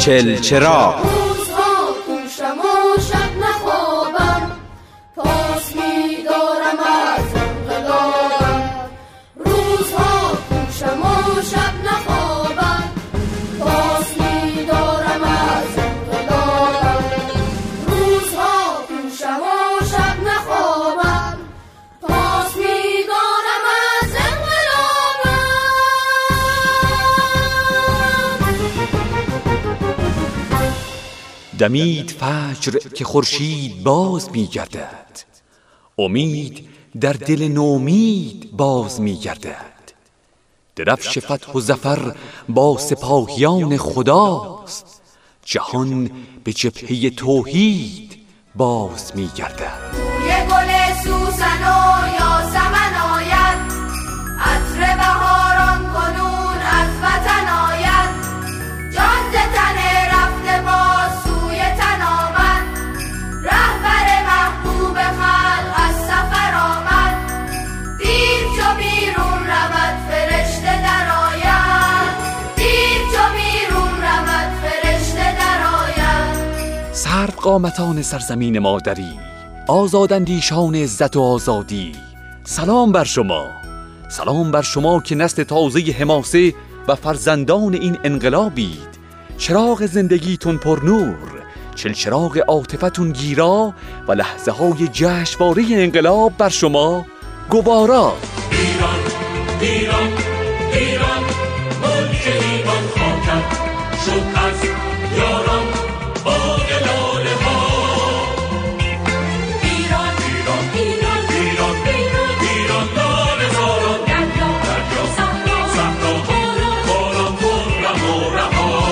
چلچراغ. روزها کوشم و شب نخوابم، پاس می‌دارم از انقلابم. روزها کوشم و شب نخوابم، پاس می‌دارم از انقلابم. روزها کوشم و شب نخوابم، پاس می‌دارم از انقلابم. دمید فجر که خورشید باز می‌گردد، امید در دل نومید باز می‌گردد. درفش فتح و ظفر با سپاهیان خداست، جهان به جبهه توحید باز می‌گردد. یه گل سوسن و یاسمن آید، عطر بهاران کنون از وطن آید. جان ز تن رفته باز سوی تن آمد، رهبر محبوب خلق از سفر آمد. دیر چو بیرون رود فرشته در آید، دیر چو بیرون رود فرشته در آید. سرو قامتان سرزمین مادری، آزاداندیشان عزت و آزادی، سلام بر شما، سلام بر شما که نسل تازه حماسه و فرزندان این انقلابید. چراغ زندگیتون پر نور، چلچراغ عاطفتون گیرا و لحظه های جشنواره انقلاب بر شما گوارا. ایران ایران ایران، ملک ایمان خاکم شد از یاران باغ لاله ها. ایران ایران ایران ایران ایران ایران، لاله زاران دریا صحرا باران خرم و رها.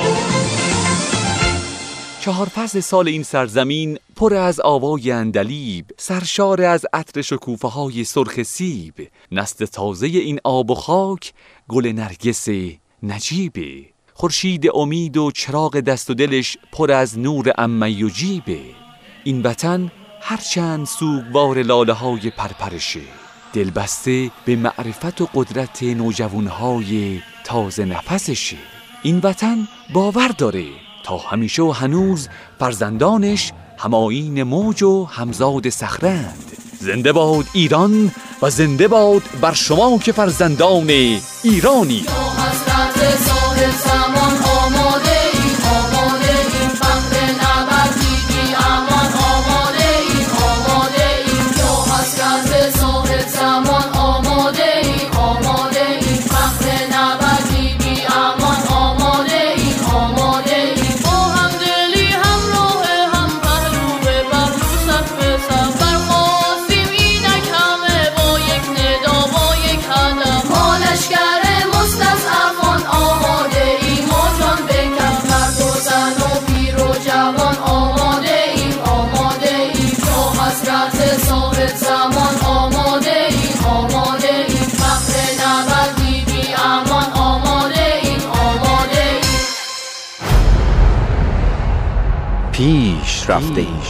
4 فصل سال این سرزمین پر از آوای عندلیب، سرشار از عطر شکوفه‌های سرخ سیب. نسل تازه این آب و خاک گل نرگس نجیبه. خورشید امید و چراغ دست و دلش پر از نور امی و جیبه. این وطن هرچند سوگوار لاله های پرپرشه، دلبسته به معرفت و قدرت نوجوانهای تازه نفسشه. این وطن باور داره تا همیشه و هنوز فرزندانش همایین موج و همزاد صخره‌اند. زنده باد ایران و زنده باد بر شما که فرزندان ایرانی. حضرت صاحب زمان آماده ایم، آماده ایم، فخر نبردی بی امان آماده ایم، آماده ایم. یا حضرت صاحب زمان آماده ایم، آماده ایم، فخر نبردی بی امان آماده ایم، آماده ایم. با همدلی همراه هم پهلو به پهلو صف به صف برخواستیم اینک همه با یک ندا با یک هدف. ما لشکر مستضعفان آماده ایم، ما جان به کف، مرد و زن و پیر و جوان آماده ایم، آماده ایم. یا حضرت صاحب زمان آماده ایم، آماده ایم، فخر نبردی بی امان آماده ایم، آماده ایم. پیش رفته ایم.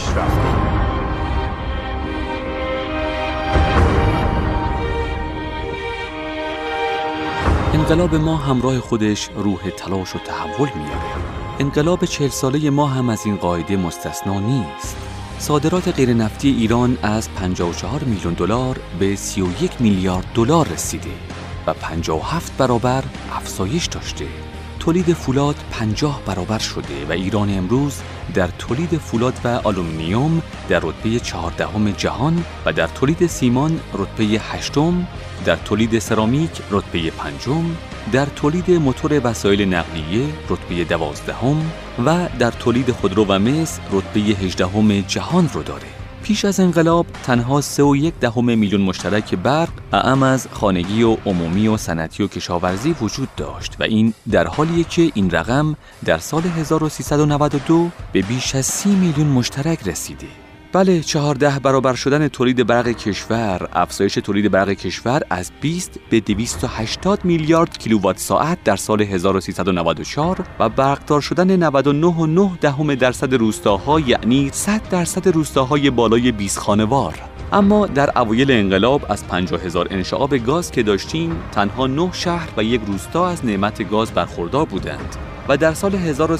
انقلاب ما همراه خودش روح تلاش و تحول میاره. انقلاب 40 ساله ما هم از این قاعده مستثنا نیست. صادرات غیر نفتی ایران از 54 میلیون دلار به 31 میلیارد دلار رسیده و 57 برابر افزایش داشته. تولید فولاد 50 برابر شده و ایران امروز در تولید فولاد و آلومینیوم در رتبه 14 جهان و در تولید سیمان رتبه 8، در تولید سرامیک رتبه 5، در تولید موتور وسایل نقلیه رتبه 12 و در تولید خودرو و مس رتبه 18 جهان رو داره. پیش از انقلاب تنها 3.1 میلیون مشترک برق اعم از خانگی و عمومی و صنعتی و کشاورزی وجود داشت و این در حالیه که این رقم در سال 1392 به بیش از 30 میلیون مشترک رسیده. بله، 14 برابر شدن تولید برق کشور، افزایش تولید برق کشور از 20 به 280 میلیارد کیلووات ساعت در سال 1394 و برقدار شدن 99.9% روستاها، یعنی 100% روستاهای بالای 20 خانوار. اما در اوایل انقلاب از 50,000 انشعاب گاز که داشتیم، تنها 9 شهر و 1 روستا از نعمت گاز برخوردار بودند. و در سال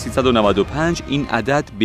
1395 این عدد به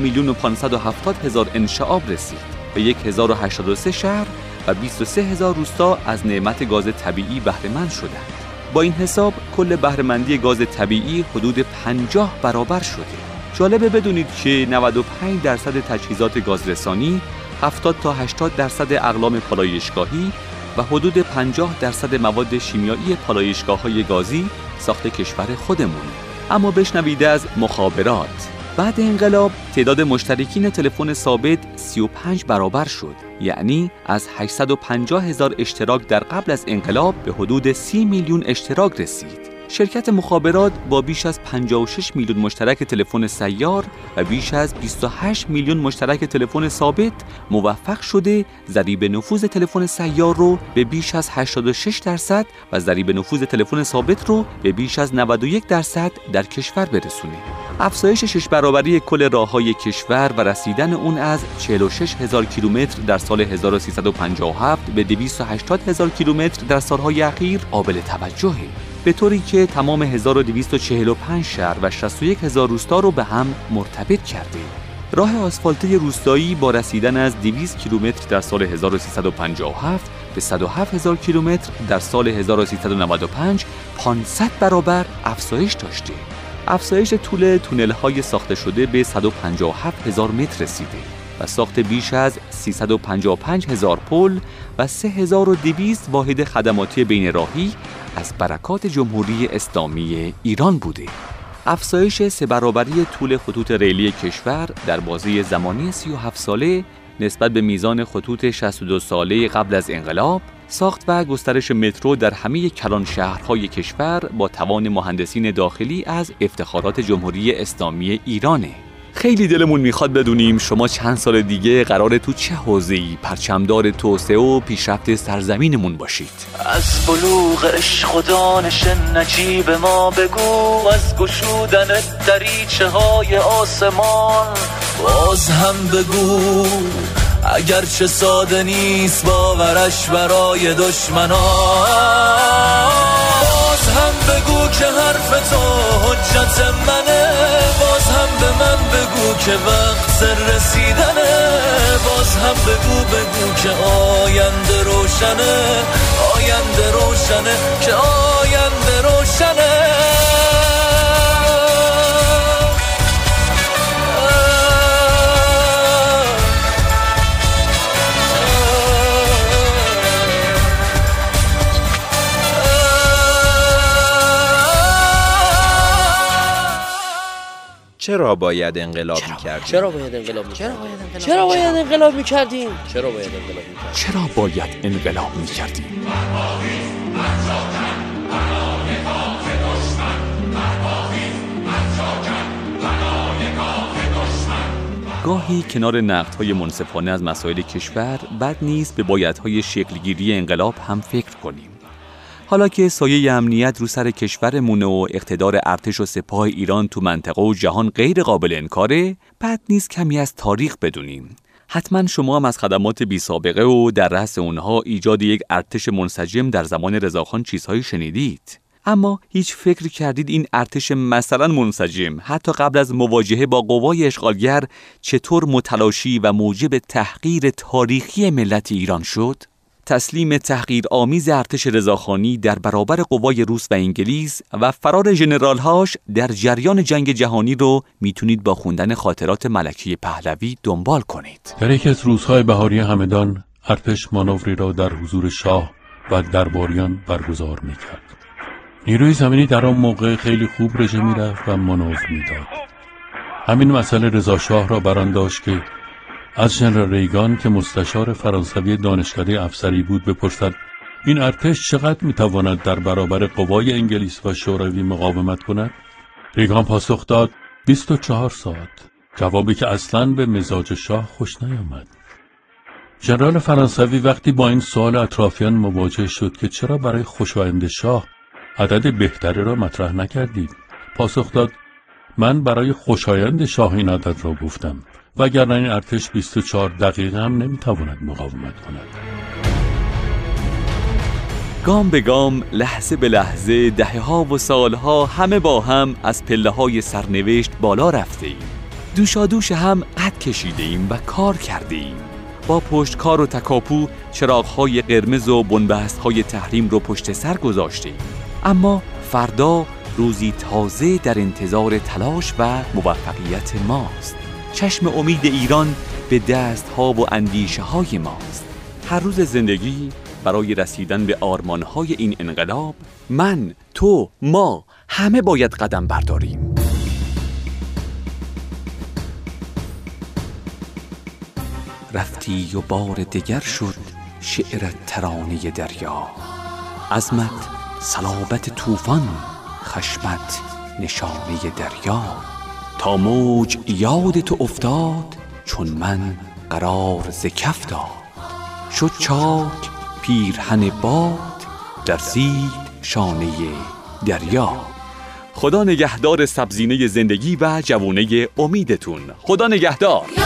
10,570,000 انشعاب رسید و 1083 شهر و 23,000 روستا از نعمت گاز طبیعی بهره‌مند شدند. با این حساب کل بهره‌مندی گاز طبیعی حدود 50 برابر شده. جالبه بدونید که 95% تجهیزات گازرسانی، 70 تا 80% اقلام پالایشگاهی و حدود 50% مواد شیمیایی پالایشگاه‌های گازی ساخت کشور خودمونه. اما بشنوید از مخابرات. بعد انقلاب تعداد مشترکین تلفن ثابت 35 برابر شد، یعنی از 850,000 اشتراک در قبل از انقلاب به حدود 30 میلیون اشتراک رسید. شرکت مخابرات با بیش از 56 میلیون مشترک تلفن سیار و بیش از 28 میلیون مشترک تلفن ثابت موفق شده ضریب نفوذ تلفن سیار رو به بیش از 86% و ضریب نفوذ تلفن ثابت رو به بیش از 91% در کشور برسونه. افزایش 6 برابری کل راه‌های کشور و رسیدن اون از 46,000 کیلومتر در سال 1357 به 280,000 کیلومتر در سالهای اخیر قابل توجهه، به طوری که تمام 1245 شهر و 61,000 روستا رو به هم مرتبط کرده. راه آسفالتی روستایی با رسیدن از 200 کیلومتر در سال 1357 به 107,000 کیلومتر در سال 1395 500 برابر افزایش داشته. افزایش طول تونل‌های ساخته شده به 157,000 متر رسیده و ساخت بیش از 355,000 پل و 3,200 واحد خدماتی بین راهی از برکات جمهوری اسلامی ایران بوده. افزایش 3 برابری طول خطوط ریلی کشور در بازه زمانی 37 ساله نسبت به میزان خطوط 62 ساله قبل از انقلاب، ساخت و گسترش مترو در همه کلان شهرهای کشور با توان مهندسین داخلی از افتخارات جمهوری اسلامی ایرانه. خیلی دلمون میخواد بدونیم شما چند سال دیگه قراره تو چه حوزه‌ای پرچمدار توسعه و پیشرفت سرزمینمون باشید. از بلوغ عشق و دانش نجیب ما بگو، از گشودن دریچه های آسمان باز هم بگو، اگرچه ساده نیست باورش برای دشمنان، باز هم بگو که حرف تو حجت منه، باز هم به من بگو که وقت رسیدنه، باز هم بگو که آینده روشنه، آینده روشنه، که آینده روشنه. چرا باید انقلاب می‌کردیم؟ چرا باید انقلاب می‌کردیم؟ گاهی کنار نقدهای منصفانه از مسائل کشور بد نیست به بایدهای شکلگیری انقلاب هم فکر کنیم. حالا که سایه امنیت رو سر کشورمونه و اقتدار ارتش و سپاه ایران تو منطقه و جهان غیر قابل انکاره، بد نیست کمی از تاریخ بدونیم. حتما شما هم از خدمات بی سابقه و در رأس اونها ایجاد یک ارتش منسجم در زمان رضاخان چیزهایی شنیدید. اما هیچ فکر کردید این ارتش مثلا منسجم حتی قبل از مواجهه با قوای اشغالگر چطور متلاشی و موجب تحقیر تاریخی ملت ایران شد؟ تسلیم تحقیرآمیز ارتش رضاخانی در برابر قوای روس و انگلیس و فرار ژنرال‌هاش در جریان جنگ جهانی رو میتونید با خوندن خاطرات ملکه پهلوی دنبال کنید. در یکی از روزهای بهاری همدان ارتش مانوری را در حضور شاه و درباریان برگزار میکرد. نیروی زمینی در آن موقع خیلی خوب رژه میرفت و مانور میداد. همین مسئله رضا شاه را بران داشت که از ژنرال ریگان که مستشار فرانسوی دانشکده افسری بود بپرسد این ارتش چقدر میتواند در برابر قوای انگلیس و شوروی مقاومت کند؟ ریگان پاسخ داد 24 ساعت، جوابی که اصلاً به مزاج شاه خوش نیامد. ژنرال فرانسوی وقتی با این سوال اطرافیان مواجه شد که چرا برای خوشایند شاه عدد بهتری را مطرح نکردید، پاسخ داد من برای خوشایند شاه این عدد را گفتم، وگرنه این ارتش 24 دقیقه هم نمیتواند مقاومت کند. گام به گام، لحظه به لحظه، دهه‌ها و سالها همه با هم از پله‌های سرنوشت بالا رفته‌ایم. دوشادوش هم قد کشیده‌ایم و کار کرده‌ایم. با پشتکار و تکاپو چراغ‌های قرمز و بنبست‌های تحریم رو پشت سر گذاشته‌ایم. اما فردا روزی تازه در انتظار تلاش و موفقیت ماست. چشم امید ایران به دست‌ها و اندیشه‌های ماست. هر روز زندگی برای رسیدن به آرمان‌های این انقلاب، من، تو، ما همه باید قدم برداریم. رفتی و بار دگر شد شعرت ترانه دریا، عزمت صلابت طوفان، خشمت نشانه دریا. تا موج یاد تو افتاد، چون من قرار ز کف داد. شد چاک پیرهن باد، درزید شانه دریا. خدا نگهدار سبزینه زندگی و جوونه امیدتون. خدا نگهدار.